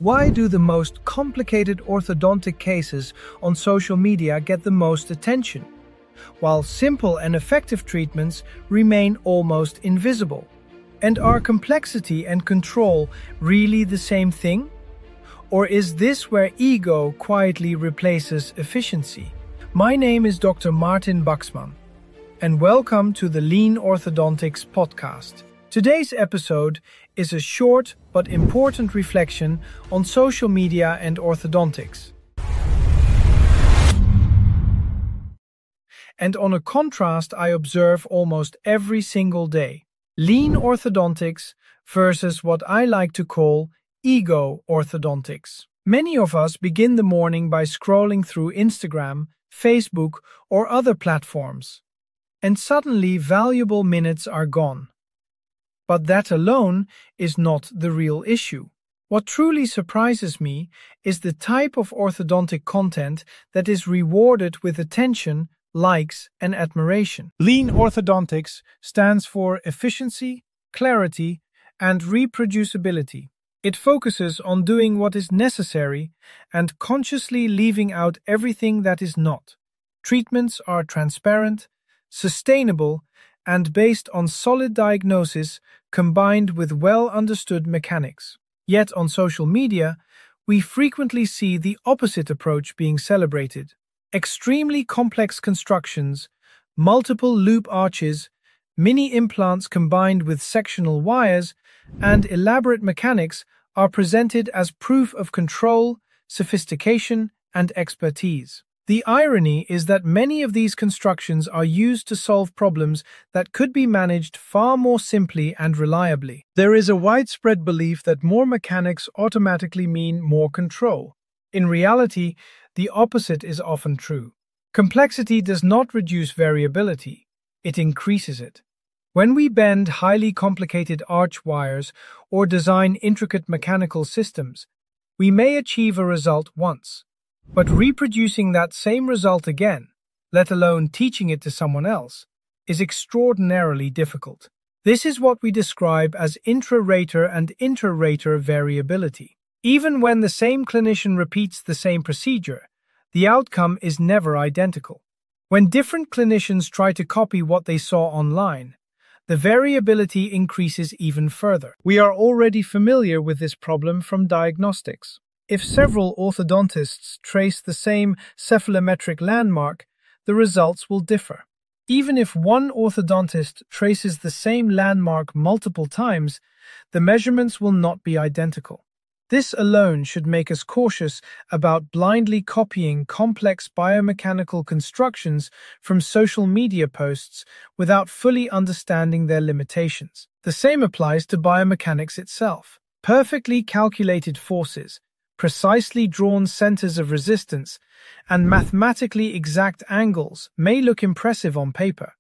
Why do the most complicated orthodontic cases on social media get the most attention, while simple and effective treatments remain almost invisible? And are complexity and control really the same thing? Or is this where ego quietly replaces efficiency? My name is Dr. Martin Buxman, and welcome to the Lean Orthodontics podcast. Today's episode is a short but important reflection on social media and orthodontics, and on a contrast I observe almost every single day: lean orthodontics versus what I like to call ego orthodontics. Many of us begin the morning by scrolling through Instagram, Facebook, or other platforms, and suddenly valuable minutes are gone. But that alone is not the real issue. What truly surprises me is the type of orthodontic content that is rewarded with attention, likes, and admiration. Lean orthodontics stands for efficiency, clarity, and reproducibility. It focuses on doing what is necessary and consciously leaving out everything that is not. Treatments are transparent, sustainable, and based on solid diagnosis combined with well-understood mechanics. Yet on social media, we frequently see the opposite approach being celebrated: extremely complex constructions, multiple loop arches, mini implants combined with sectional wires, and elaborate mechanics are presented as proof of control, sophistication, and expertise. The irony is that many of these constructions are used to solve problems that could be managed far more simply and reliably. There is a widespread belief that more mechanics automatically mean more control. In reality, the opposite is often true. Complexity does not reduce variability, it increases it. When we bend highly complicated arch wires or design intricate mechanical systems, we may achieve a result once. But reproducing that same result again, let alone teaching it to someone else, is extraordinarily difficult. This is what we describe as intra-rater and inter-rater variability. Even when the same clinician repeats the same procedure, the outcome is never identical. When different clinicians try to copy what they saw online, the variability increases even further. We are already familiar with this problem from diagnostics. If several orthodontists trace the same cephalometric landmark, the results will differ. Even if one orthodontist traces the same landmark multiple times, the measurements will not be identical. This alone should make us cautious about blindly copying complex biomechanical constructions from social media posts without fully understanding their limitations. The same applies to biomechanics itself. Perfectly calculated forces, precisely drawn centers of resistance, and mathematically exact angles may look impressive on paper,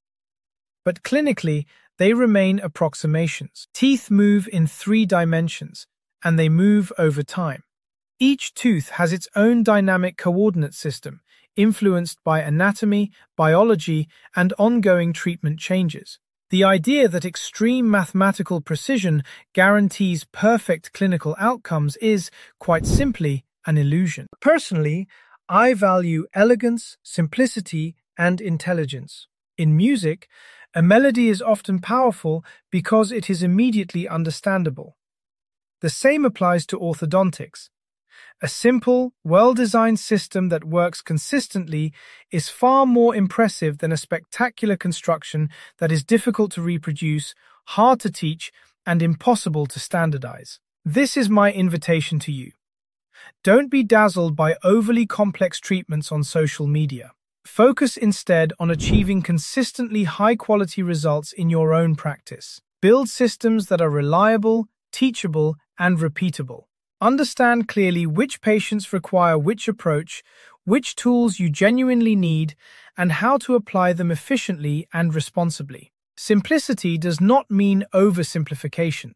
but clinically they remain approximations. Teeth move in 3 dimensions, and they move over time. Each tooth has its own dynamic coordinate system, influenced by anatomy, biology, and ongoing treatment changes. The idea that extreme mathematical precision guarantees perfect clinical outcomes is, quite simply, an illusion. Personally, I value elegance, simplicity, and intelligence. In music, a melody is often powerful because it is immediately understandable. The same applies to orthodontics. A simple, well-designed system that works consistently is far more impressive than a spectacular construction that is difficult to reproduce, hard to teach, and impossible to standardize. This is my invitation to you. Don't be dazzled by overly complex treatments on social media. Focus instead on achieving consistently high-quality results in your own practice. Build systems that are reliable, teachable, and repeatable. Understand clearly which patients require which approach, which tools you genuinely need, and how to apply them efficiently and responsibly. Simplicity does not mean oversimplification.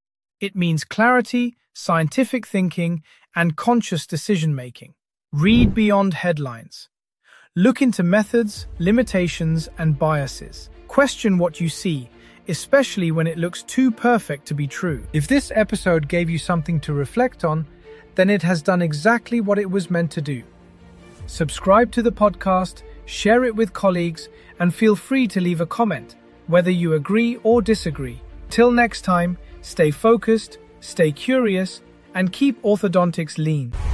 It means clarity, scientific thinking, and conscious decision-making. Read beyond headlines. Look into methods, limitations, and biases. Question what you see, especially when it looks too perfect to be true. If this episode gave you something to reflect on, then it has done exactly what it was meant to do. Subscribe to the podcast, share it with colleagues, and feel free to leave a comment, whether you agree or disagree. Till next time, stay focused, stay curious, and keep orthodontics lean.